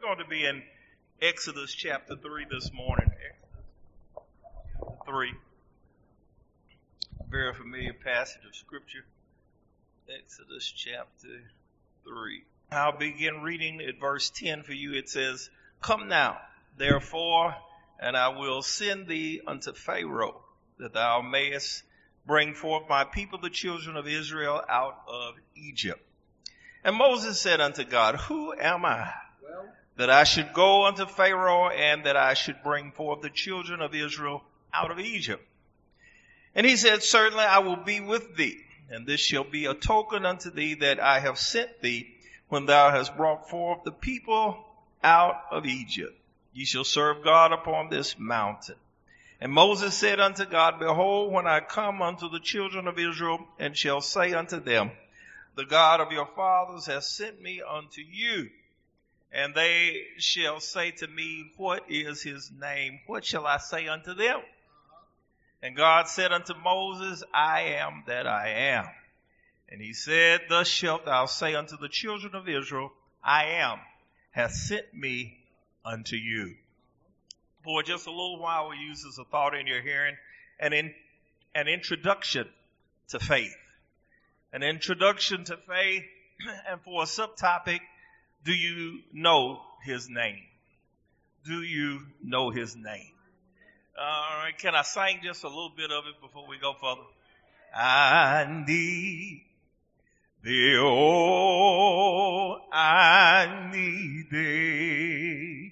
going to be in Exodus chapter 3 this morning. Exodus chapter 3. Very familiar passage of scripture. Exodus chapter 3. I'll begin reading at verse 10 for you. It says, "Come now, therefore, and I will send thee unto Pharaoh, that thou mayest bring forth my people, the children of Israel, out of Egypt." And Moses said unto God, "Who am I, that I should go unto Pharaoh, and that I should bring forth the children of Israel out of Egypt?" And he said, "Certainly I will be with thee, and this shall be a token unto thee that I have sent thee, when thou hast brought forth the people out of Egypt. Ye shall serve God upon this mountain." And Moses said unto God, "Behold, when I come unto the children of Israel, and shall say unto them, The God of your fathers has sent me unto you, and they shall say to me, What is his name? What shall I say unto them?" And God said unto Moses, "I am that I am." And he said, "Thus shalt thou say unto the children of Israel, I am, hath sent me unto you." For just a little while, we use as a thought in your hearing, an introduction to faith. An introduction to faith, and for a subtopic, do you know his name? Do you know his name? All right, can I sing just a little bit of it before we go further? I need thee, oh, I need thee,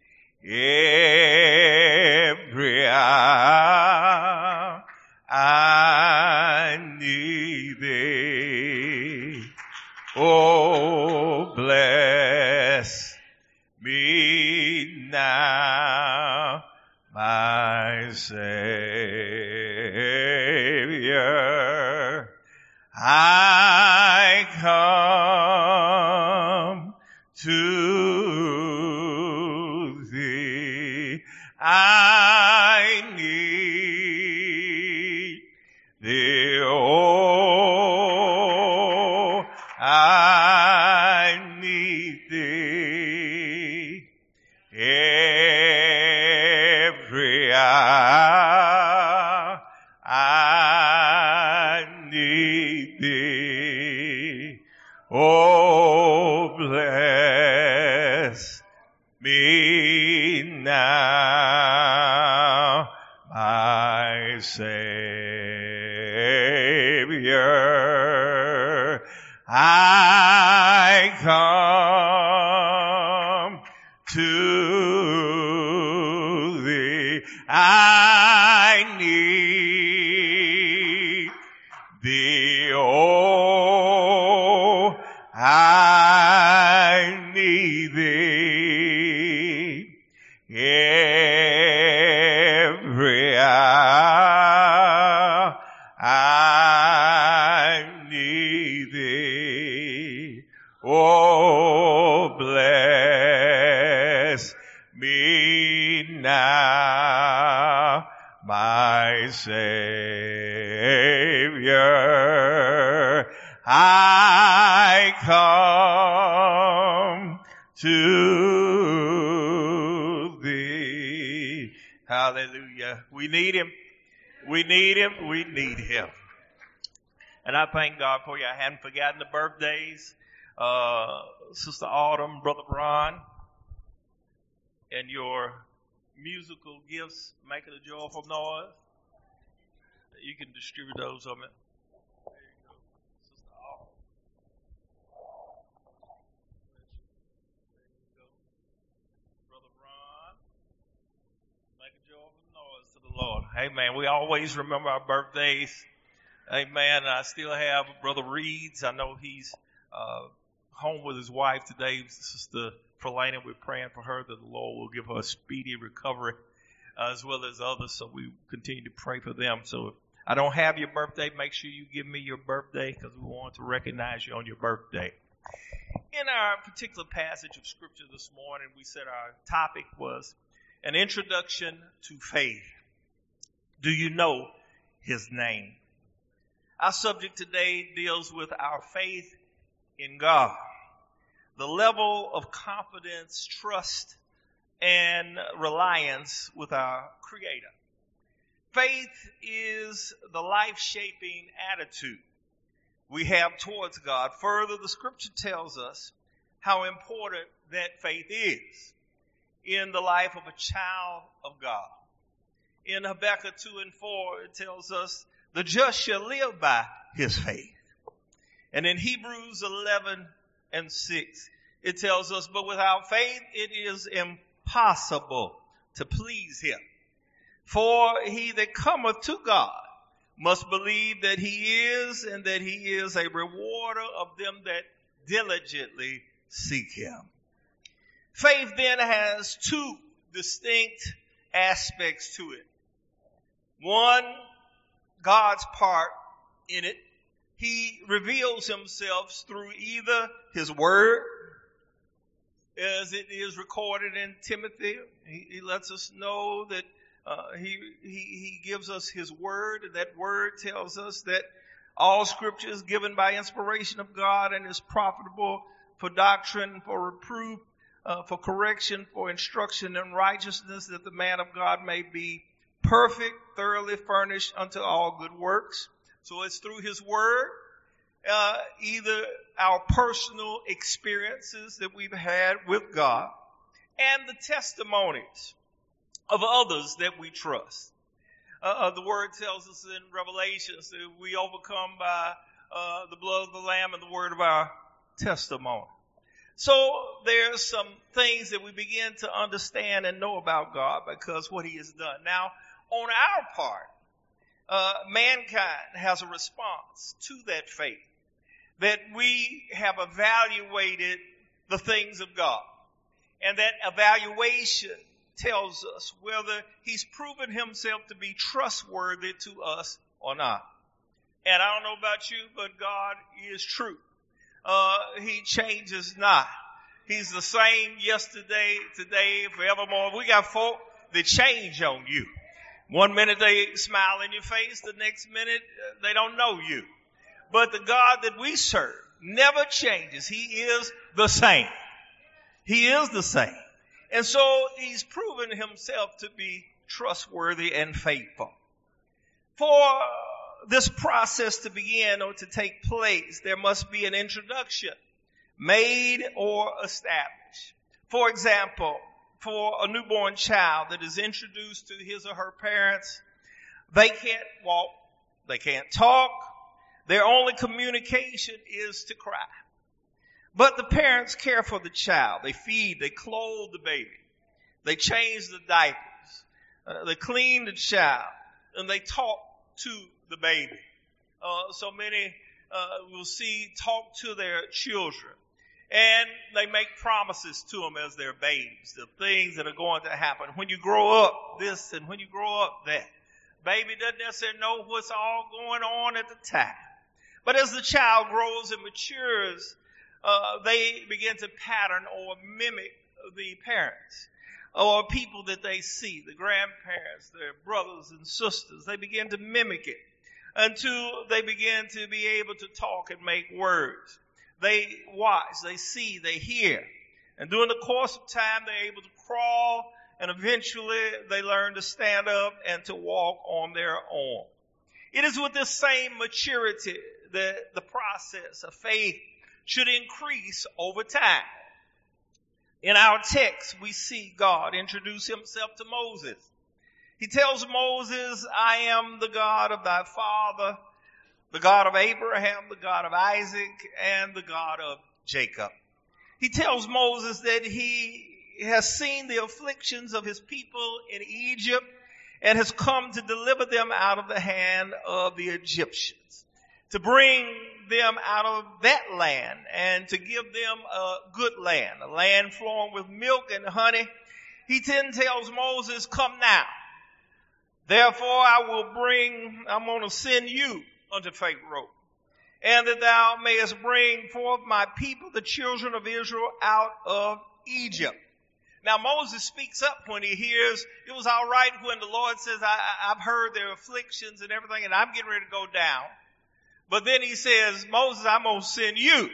every hour I need thee. Oh, bless me now, my Savior. I come to thee. I need thee, oh, I need thee, every hour I need thee. Oh, bless me now, my Savior. I come to thee. I need thee, oh, I need thee, every hour I need thee. Oh, bless me now, my Savior. I come to thee. Hallelujah. We need him. We need him. We need him. And I thank God for you. I hadn't forgotten the birthdays. Sister Autumn, Brother Ron, and your musical gifts, making a joyful noise. You can distribute those of it. There you go, Sister Autumn. There you go. Brother Ron, make a joyful noise to the Lord. Amen. We always remember our birthdays. Amen. I still have Brother Reeds. I know he's home with his wife today, Sister Frelana. We're praying for her that the Lord will give her a speedy recovery, as well as others. So we continue to pray for them. So if I don't have your birthday, make sure you give me your birthday, because we want to recognize you on your birthday. In our particular passage of scripture this morning, we said our topic was an introduction to faith. Do you know his name? Our subject today deals with our faith in God. the level of confidence, trust, and reliance with our Creator. Faith is the life-shaping attitude we have towards God. Further, the scripture tells us how important that faith is in the life of a child of God. In Habakkuk 2:4, it tells us, the just shall live by his faith. And in Hebrews 11:6, it tells us, but without faith it is impossible to please him. For he that cometh to God must believe that he is, and that he is a rewarder of them that diligently seek him. Faith then has two distinct aspects to it. One, God's part in it. He reveals himself through either his word, as it is recorded in Timothy. He lets us know that he gives us his word, and that word tells us that all scripture is given by inspiration of God and is profitable for doctrine, for reproof, for correction, for instruction in righteousness, that the man of God may be perfect, thoroughly furnished unto all good works. So it's through his word, either our personal experiences that we've had with God and the testimonies of others that we trust. The word tells us in Revelations that we overcome by the blood of the Lamb and the word of our testimony. So there's some things that we begin to understand and know about God because what he has done. Now, on our part, mankind has a response to that faith, that we have evaluated the things of God. And that evaluation tells us whether he's proven himself to be trustworthy to us or not. And I don't know about you, but God is true. He changes not. He's the same yesterday, today, forevermore. We got folk that change on you. One minute they smile in your face, the next minute they don't know you. But the God that we serve never changes. He is the same. He is the same. And so he's proven himself to be trustworthy and faithful. For this process to begin or to take place, there must be an introduction made or established. For example, for a newborn child that is introduced to his or her parents, they can't walk, they can't talk, their only communication is to cry. But the parents care for the child. They feed, they clothe the baby. They change the diapers. They clean the child. And they talk to the baby. So many will see talk to their children. And they make promises to them as their babes, the things that are going to happen. When you grow up this and when you grow up that. Baby doesn't necessarily know what's all going on at the time. But as the child grows and matures, they begin to pattern or mimic the parents or people that they see, the grandparents, their brothers and sisters. They begin to mimic it until they begin to be able to talk and make words. They watch, they see, they hear. And during the course of time, they're able to crawl, and eventually they learn to stand up and to walk on their own. It is with this same maturity that the process of faith should increase over time. In our text, we see God introduce himself to Moses. He tells Moses, I am the God of thy father, the God of Abraham, the God of Isaac, and the God of Jacob. He tells Moses that he has seen the afflictions of his people in Egypt and has come to deliver them out of the hand of the Egyptians, to bring them out of that land and to give them a good land, a land flowing with milk and honey. He then tells Moses, come now. Therefore I'm going to send you unto Pharaoh, and that thou mayest bring forth my people, the children of Israel, out of Egypt. Now Moses speaks up when he hears, it was all right when the Lord says, I've heard their afflictions and everything, and I'm getting ready to go down. But then he says, Moses, I'm going to send you.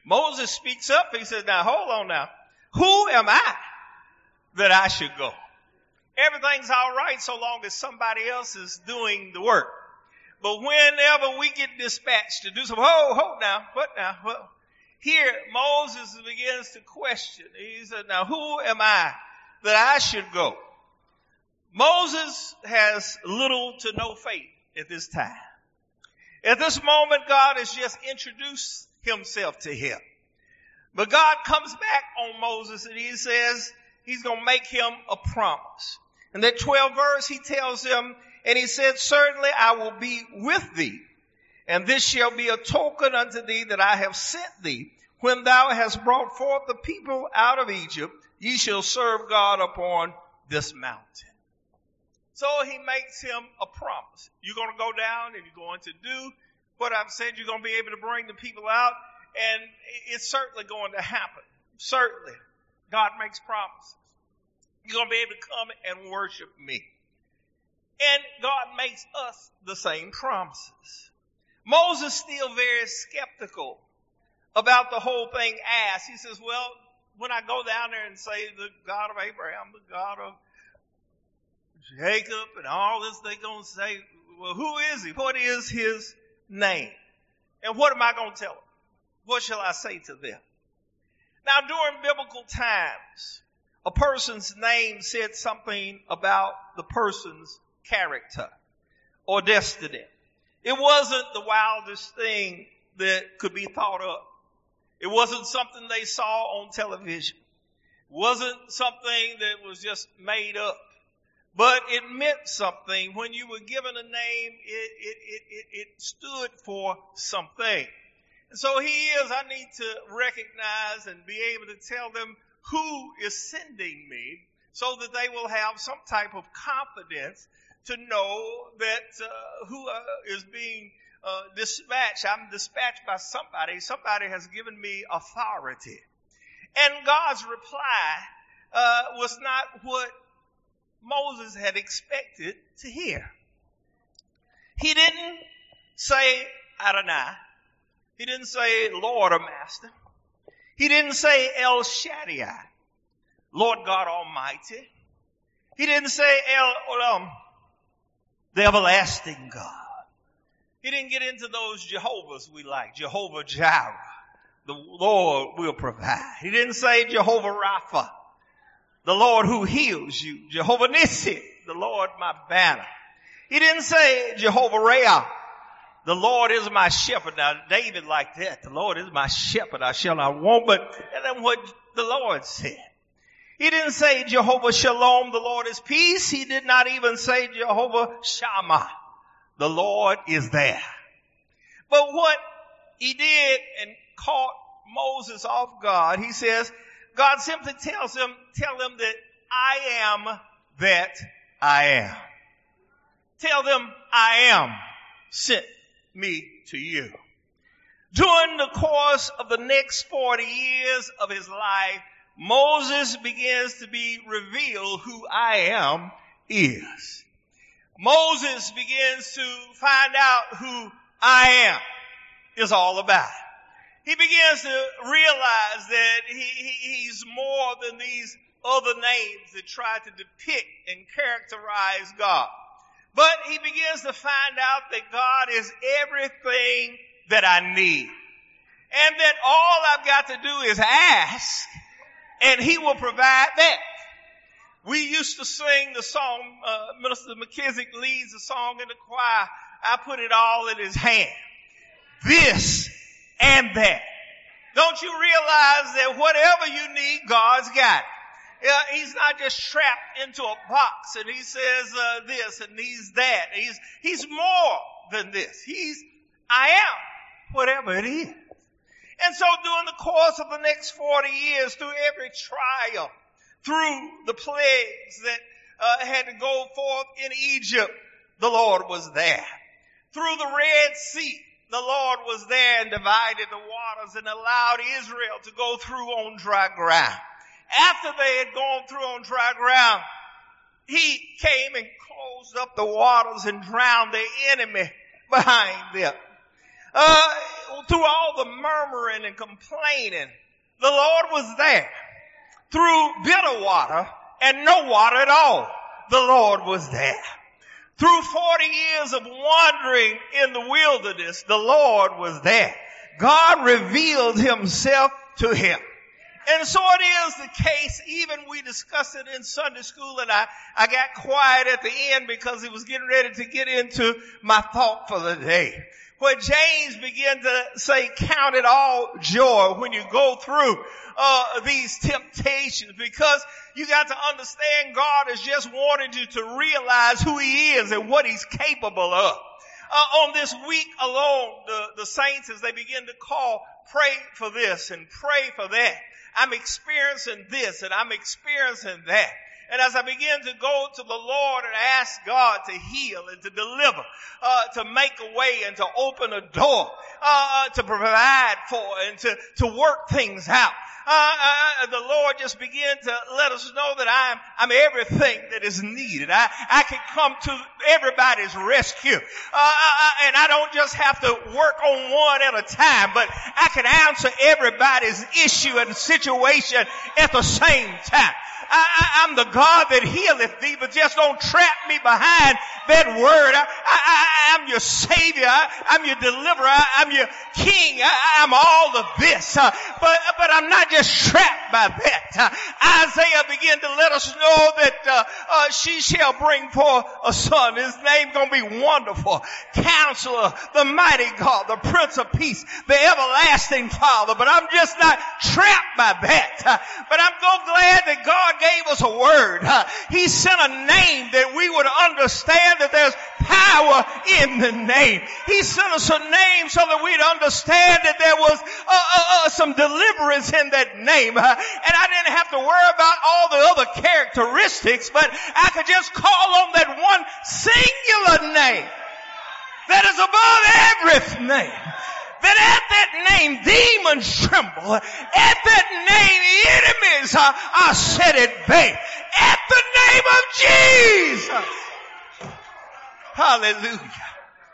Moses speaks up. He says, now hold on now. Who am I that I should go? Everything's all right so long as somebody else is doing the work. But whenever we get dispatched to do something, hold now, what now? Well, here Moses begins to question. He said, now who am I that I should go? Moses has little to no faith at this time. At this moment, God has just introduced himself to him. But God comes back on Moses and he says he's going to make him a promise. In that 12th verse, he tells him, and he said, certainly I will be with thee, and this shall be a token unto thee that I have sent thee. When thou hast brought forth the people out of Egypt, ye shall serve God upon this mountain. So he makes him a promise. You're going to go down and you're going to do what I've said. You're going to be able to bring the people out, and it's certainly going to happen. Certainly. God makes promises. You're going to be able to come and worship me. And God makes us the same promises. Moses still very skeptical about the whole thing asked. He says, well, when I go down there and say the God of Abraham, the God of Jacob and all this, they're going to say, well, who is he? What is his name? And what am I going to tell them? What shall I say to them? Now, during biblical times, a person's name said something about the person's character or destiny. It wasn't the wildest thing that could be thought of. It wasn't something they saw on television. It wasn't something that was just made up. But it meant something. When you were given a name, it stood for something. And so I need to recognize and be able to tell them who is sending me so that they will have some type of confidence to know that who is being dispatched. I'm dispatched by somebody. Somebody has given me authority. And God's reply was not what Moses had expected to hear. He didn't say Adonai. He didn't say Lord or Master. He didn't say El Shaddai, Lord God Almighty. He didn't say El Olam, the everlasting God. He didn't get into those Jehovahs we like, Jehovah Jireh, the Lord will provide. He didn't say Jehovah Rapha, the Lord who heals you, Jehovah Nissi, the Lord my banner. He didn't say Jehovah Reah, the Lord is my shepherd. Now, David liked that. The Lord is my shepherd. I shall not want, but that's what the Lord said. He didn't say Jehovah Shalom, the Lord is peace. He did not even say Jehovah Shammah, the Lord is there. But what he did and caught Moses off guard, he says, God simply tell him that I am that I am. Tell them I am sent me to you. During the course of the next 40 years of his life, Moses begins to be revealed who I am is. Moses begins to find out who I am is all about. He begins to realize that he's more than these other names that try to depict and characterize God. But he begins to find out that God is everything that I need. And that all I've got to do is ask, and he will provide that. We used to sing the song, Minister McKissick leads the song in the choir, I put it all in his hand. This and that. Don't you realize that whatever you need, God's got it? He's not just trapped into a box and he says this and he's that. He's more than this. I am whatever it is. And so during the course of the next 40 years, through every trial, through the plagues that had to go forth in Egypt, the Lord was there. Through the Red Sea, the Lord was there and divided the waters and allowed Israel to go through on dry ground. After they had gone through on dry ground, he came and closed up the waters and drowned their enemy behind them. through all the murmuring and complaining, the Lord was there. Through bitter water and no water at all, the Lord was there. Through 40 years of wandering in the wilderness, the Lord was there. God revealed himself to him. And so it is the case, even we discussed it in Sunday school, and I got quiet at the end because it was getting ready to get into my thought for the day. Where James began to say, count it all joy when you go through these temptations, because you got to understand God is just wanting you to realize who he is and what he's capable of. On this week alone, the saints, as they begin to call, pray for this and pray for that. I'm experiencing this and I'm experiencing that. And as I begin to go to the Lord and ask God to heal and to deliver, to make a way and to open a door, to provide for and to work things out, the Lord just began to let us know that I'm everything that is needed. I can come to everybody's rescue. And I don't just have to work on one at a time, but I can answer everybody's issue and situation at the same time. I'm the God that healeth thee, but just don't trap me behind that word. I'm your Savior. I'm your deliverer. I'm your King. I'm all of this. But I'm not just trapped by that. Isaiah began to let us know that she shall bring forth a son. His name's going to be Wonderful, Counselor, the Mighty God, the Prince of Peace, the Everlasting Father. But I'm just not trapped by that. But I'm so glad that God gave us a word. He sent a name that we would understand that there's power in the name. He sent us a name so that we'd understand that there was some deliverance in that name. And I didn't have to worry about all the other characteristics, but I could just call on that one singular name that is above every name. That at that name demons tremble. At that name enemies are set at bay. At the name of Jesus. Hallelujah.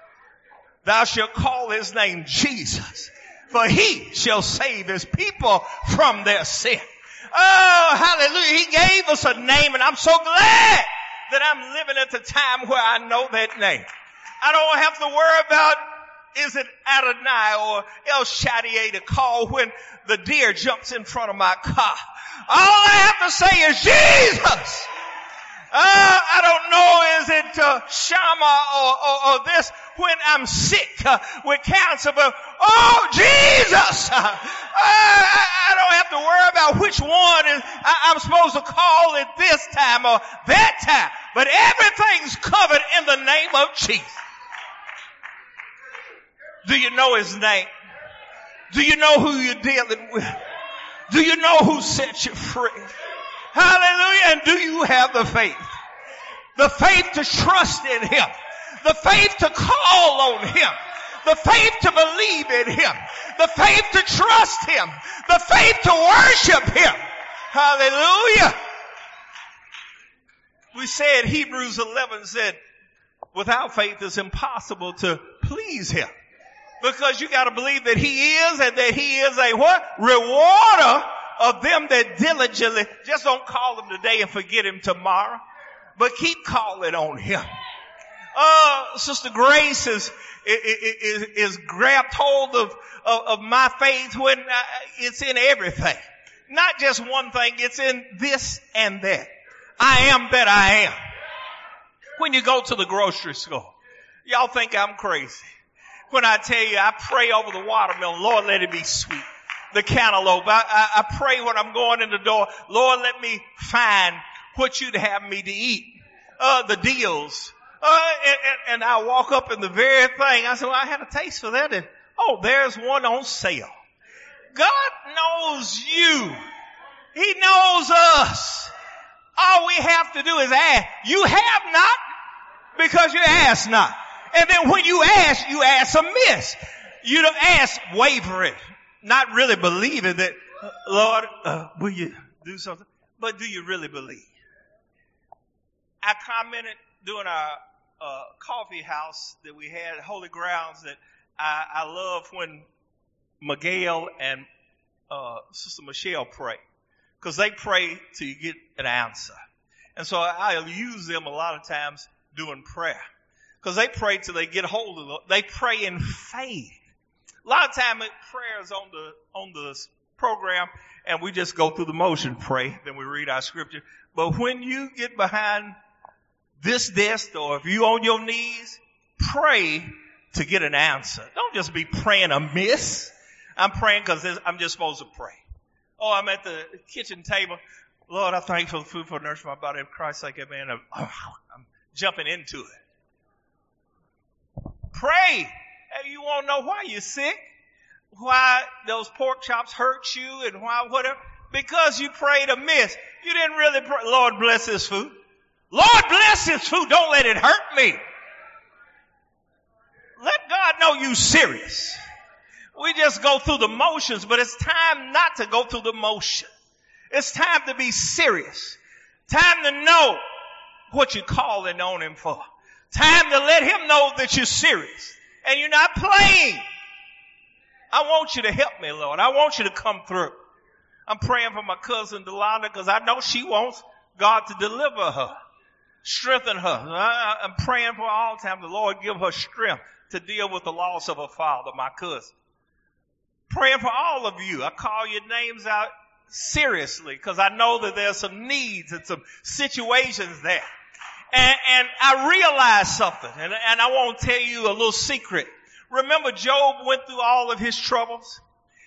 Thou shalt call his name Jesus, for he shall save his people from their sin. Oh, hallelujah. He gave us a name, and I'm so glad that I'm living at the time where I know that name. I don't have to worry about, is it Adonai or El Shaddai to call when the deer jumps in front of my car. All I have to say is Jesus. I don't know, is it Shama or this when I'm sick with cancer, but Jesus. I don't have to worry about which one I'm supposed to call it this time or that time, but everything's covered in the name of Jesus. Do you know his name? Do you know who you're dealing with? Do you know who set you free? Hallelujah. And do you have the faith? The faith to trust in him. The faith to call on him. The faith to believe in him. The faith to trust him. The faith to worship him. Hallelujah. We said, Hebrews 11 said, without faith it's impossible to please him. Because you got to believe that he is, and that he is a what? Rewarder of them that diligently. Just don't call him today and forget him tomorrow, but keep calling on him. Sister Grace is grabbed hold of my faith when it's in everything. Not just one thing, it's in this and that. I am that I am. When you go to the grocery store, y'all think I'm crazy. When I tell you, I pray over the watermelon, Lord, let it be sweet. The cantaloupe, I pray when I'm going in the door, Lord, let me find what you'd have me to eat. The deals. And I walk up in the very thing. I said, well, I had a taste for that. And, there's one on sale. God knows you. He knows us. All we have to do is ask. You have not because you ask not. And then when you ask amiss. You don't ask wavering, not really believing that, Lord, will you do something? But do you really believe? I commented during our coffee house that we had, Holy Grounds, that I love when Miguel and Sister Michelle pray, because they pray till you get an answer. And so I'll use them a lot of times doing prayer, because they pray till they get hold of it. They pray in faith. A lot of time prayer is on the program, and we just go through the motion, pray, then we read our scripture. But when you get behind this desk, or if you on your knees, pray to get an answer. Don't just be praying amiss. I'm praying because I'm just supposed to pray. Oh, I'm at the kitchen table. Lord, I thank you for the food for nourishment of my body. In Christ's sake, amen. I'm jumping into it. Pray. Hey, you want to know why you're sick? Why those pork chops hurt you and why whatever? Because you prayed amiss. You didn't really pray. Lord, bless this food. Lord, bless this food. Don't let it hurt me. Let God know you're serious. We just go through the motions, but it's time not to go through the motion. It's time to be serious. Time to know what you're calling on him for. Time to let him know that you're serious and you're not playing. I want you to help me, Lord. I want you to come through. I'm praying for my cousin Delonda because I know she wants God to deliver her, strengthen her. I'm praying for all the time. The Lord give her strength to deal with the loss of her father, my cousin. Praying for all of you. I call your names out seriously because I know that there's some needs and some situations there. And I realized something, and I want to tell you a little secret. Remember, Job went through all of his troubles.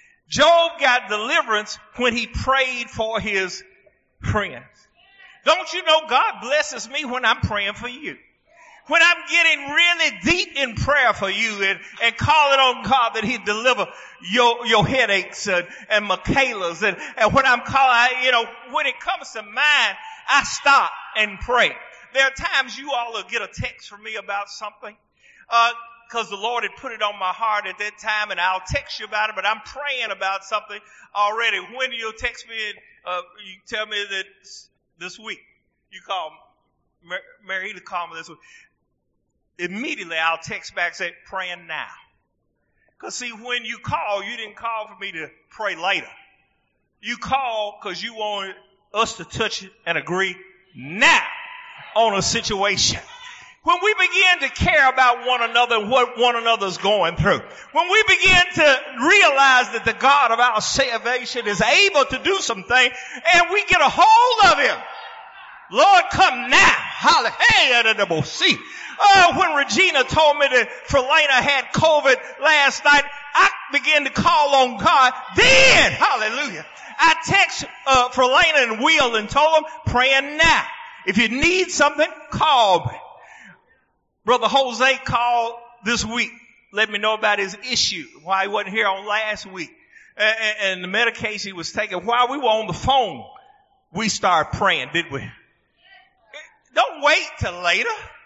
Job got deliverance when he prayed for his friends. Don't you know God blesses me when I'm praying for you? When I'm getting really deep in prayer for you and calling on God that he'd deliver your headaches and Michaela's and when I'm calling, when it comes to mine, I stop and pray. There are times you all will get a text from me about something, because the Lord had put it on my heart at that time, and I'll text you about it, but I'm praying about something already. When you'll text me and you tell me that this week, you call Mary to call me this week. Immediately I'll text back, say, praying now. Because see, when you call, you didn't call for me to pray later. You called because you wanted us to touch and agree now on a situation. When we begin to care about one another and what one another's going through, when we begin to realize that the God of our salvation is able to do something and we get a hold of him, Lord, come now. Hallelujah. See, when Regina told me that Frelena had COVID last night, I began to call on God. Then, hallelujah, I text Frelena and Will and told them, praying now. If you need something, call me. Brother Jose called this week, let me know about his issue, why he wasn't here on last week, and the medication he was taking. While we were on the phone, we started praying, didn't we? Don't wait till later.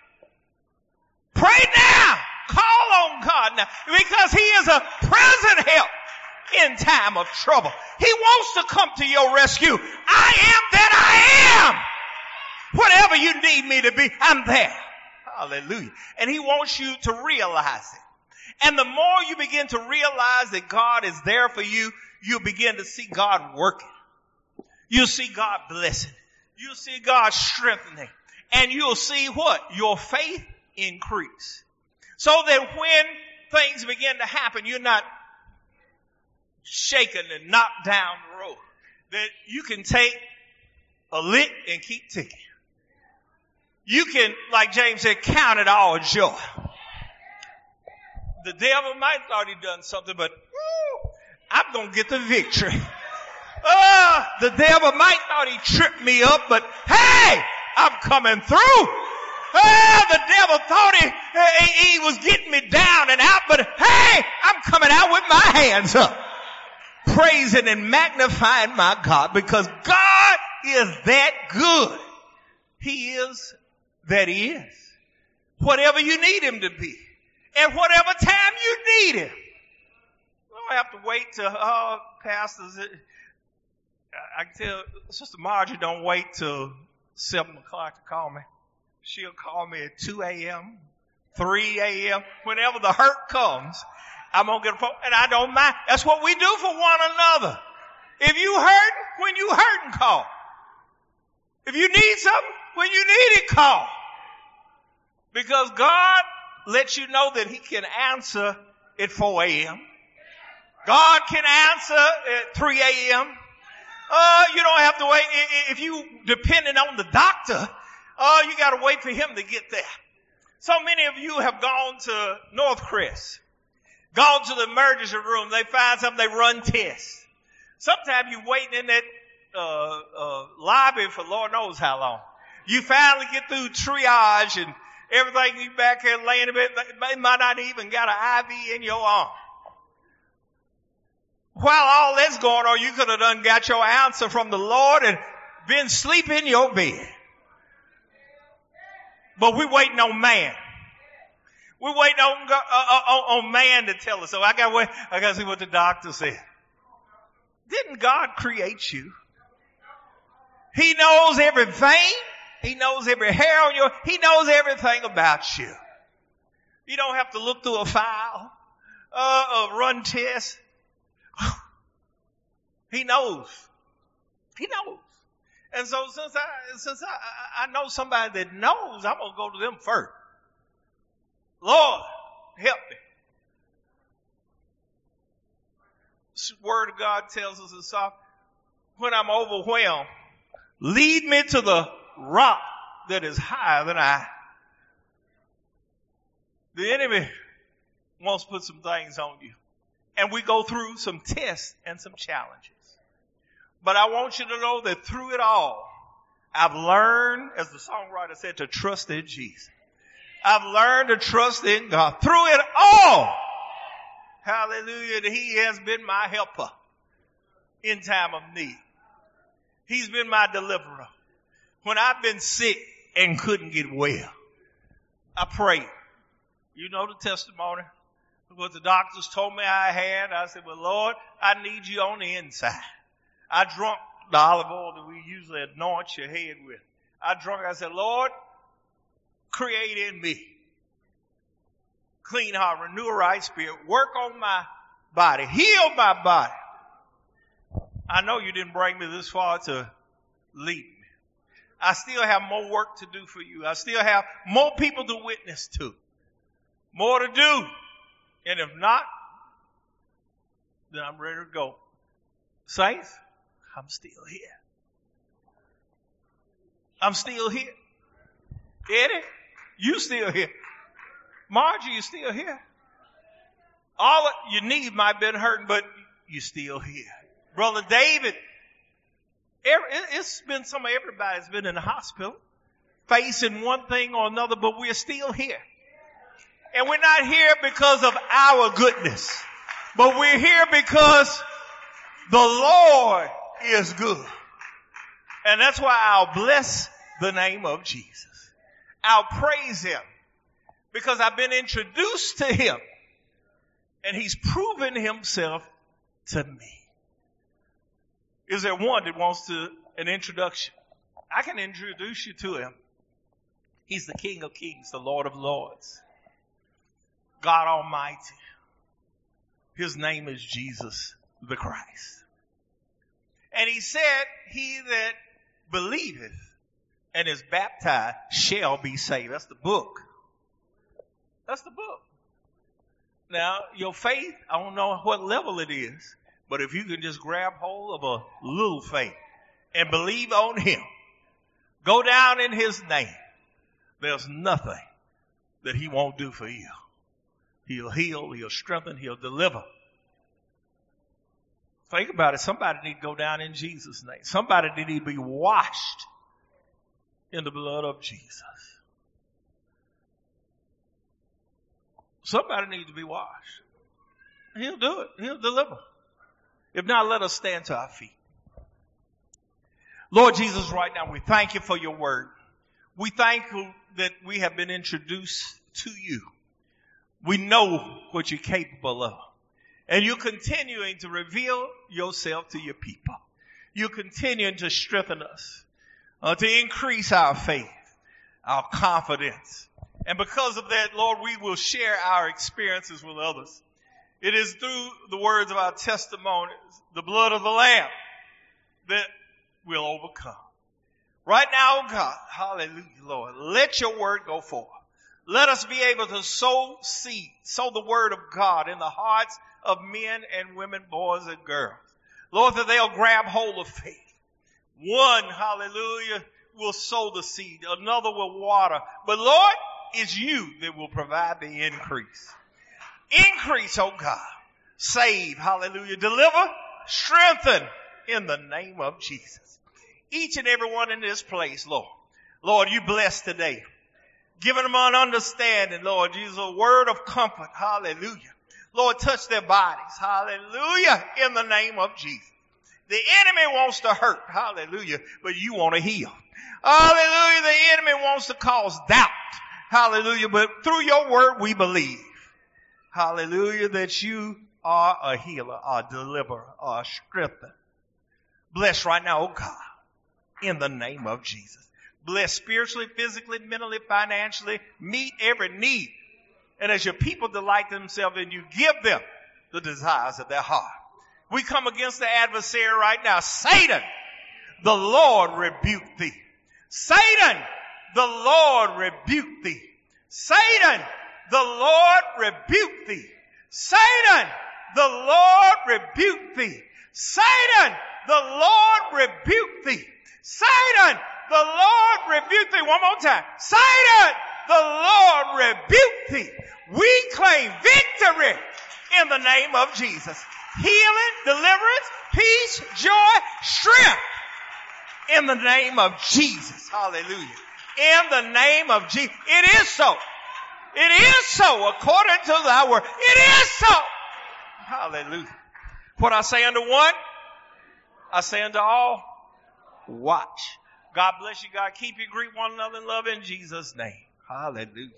Pray now. Call on God now, because he is a present help in time of trouble. He wants to come to your rescue. I am that I am. Whatever you need me to be, I'm there. Hallelujah. And he wants you to realize it. And the more you begin to realize that God is there for you, you'll begin to see God working. You'll see God blessing. You'll see God strengthening. And you'll see what? Your faith increase. So that when things begin to happen, you're not shaken and knocked down the road. That you can take a lick and keep ticking. You can, like James said, count it all joy. The devil might have thought he'd done something, but I'm going to get the victory. The devil might thought he tripped me up, but hey, I'm coming through. The devil thought he was getting me down and out, but hey, I'm coming out with my hands up, praising and magnifying my God, because God is that good. He is that he is. Whatever you need him to be. And whatever time you need him. We don't have to wait till, pastors. I can tell Sister Margie don't wait till 7 o'clock to call me. She'll call me at 2 a.m., 3 a.m. Whenever the hurt comes, I'm going to get a phone, and I don't mind. That's what we do for one another. If you hurting, when you hurting, call. If you need something, when you need it, call. Because God lets you know that he can answer at 4 a.m. God can answer at 3 a.m. You don't have to wait. If you depending on the doctor, you got to wait for him to get there. So many of you have gone to Northcrest, gone to the emergency room. They find something, they run tests. Sometimes you're waiting in that lobby for Lord knows how long. You finally get through triage and everything. You back here laying in bed. They might not even got an IV in your arm. While all that's going on, you could have done got your answer from the Lord and been sleeping in your bed. But we're waiting on man. We're waiting on man to tell us. So I got to see what the doctor said. Didn't God create you? He knows everything. He knows every hair on your, he knows everything about you. You don't have to look through a file, run tests. He knows. He knows. And so since I know somebody that knows, I'm going to go to them first. Lord, help me. The Word of God tells us in Psalm, when I'm overwhelmed, lead me to the rock that is higher than I. The enemy wants to put some things on you. And we go through some tests and some challenges. But I want you to know that through it all, I've learned, as the songwriter said, to trust in Jesus. I've learned to trust in God. Through it all, hallelujah, that he has been my helper in time of need. He's been my deliverer. When I've been sick and couldn't get well, I prayed. You know the testimony. What the doctors told me I had. I said, well, Lord, I need you on the inside. I drunk the olive oil that we usually anoint your head with. I said, Lord, create in me clean heart, renew a right spirit, work on my body, heal my body. I know you didn't bring me this far to leave me. I still have more work to do for you. I still have more people to witness to, more to do. And if not, then I'm ready to go. Saints, I'm still here. I'm still here. Eddie, you still here. Margie, you still here. All of your knees might have been hurting, but you're still here. Brother David, it's been some of everybody's been in the hospital, facing one thing or another, but we're still here. And we're not here because of our goodness, but we're here because the Lord is good. And that's why I'll bless the name of Jesus. I'll praise him because I've been introduced to him and he's proven himself to me. Is there one that wants an introduction? I can introduce you to him. He's the King of Kings, the Lord of Lords, God Almighty. His name is Jesus the Christ. And he said, he that believeth and is baptized shall be saved. That's the book. That's the book. Now, your faith, I don't know what level it is, but if you can just grab hold of a little faith and believe on him, go down in his name, there's nothing that he won't do for you. He'll heal, he'll strengthen, he'll deliver. Think about it. Somebody need to go down in Jesus' name. Somebody need to be washed in the blood of Jesus. Somebody needs to be washed. He'll do it. He'll deliver. If not, let us stand to our feet. Lord Jesus, right now we thank you for your word. We thank you that we have been introduced to you. We know what you're capable of. And you're continuing to reveal yourself to your people. You're continuing to strengthen us, to increase our faith, our confidence. And because of that, Lord, we will share our experiences with others. It is through the words of our testimonies, the blood of the Lamb, that we'll overcome. Right now, oh God, hallelujah, Lord, let your word go forth. Let us be able to sow seed, sow the word of God in the hearts of men and women, boys and girls. Lord, that they'll grab hold of faith. One, hallelujah, will sow the seed. Another will water. But Lord, it's you that will provide the increase. Increase, oh God. Save, hallelujah. Deliver, strengthen in the name of Jesus. Each and every one in this place, Lord. Lord, you bless today. Giving them an understanding, Lord Jesus, a word of comfort. Hallelujah. Lord, touch their bodies. Hallelujah. In the name of Jesus. The enemy wants to hurt. Hallelujah. But you want to heal. Hallelujah. The enemy wants to cause doubt. Hallelujah. But through your word we believe. Hallelujah. That you are a healer, a deliverer, a strengthener. Bless right now, oh God. In the name of Jesus. Bless spiritually, physically, mentally, financially. Meet every need. And as your people delight themselves in you, give them the desires of their heart. We come against the adversary right now. Satan, the Lord rebuke thee. Satan, the Lord rebuke thee. Satan, the Lord rebuke thee. Satan, the Lord rebuke thee. Satan, the Lord rebuke thee. Satan, the Lord rebuke thee. One more time. Satan, the Lord rebuke thee. We claim victory in the name of Jesus. Healing, deliverance, peace, joy, strength in the name of Jesus. Hallelujah. In the name of Jesus. It is so. It is so according to thy word. It is so. Hallelujah. What I say unto one, I say unto all, watch. God bless you. God keep you. Greet one another in love in Jesus' name. Hallelujah.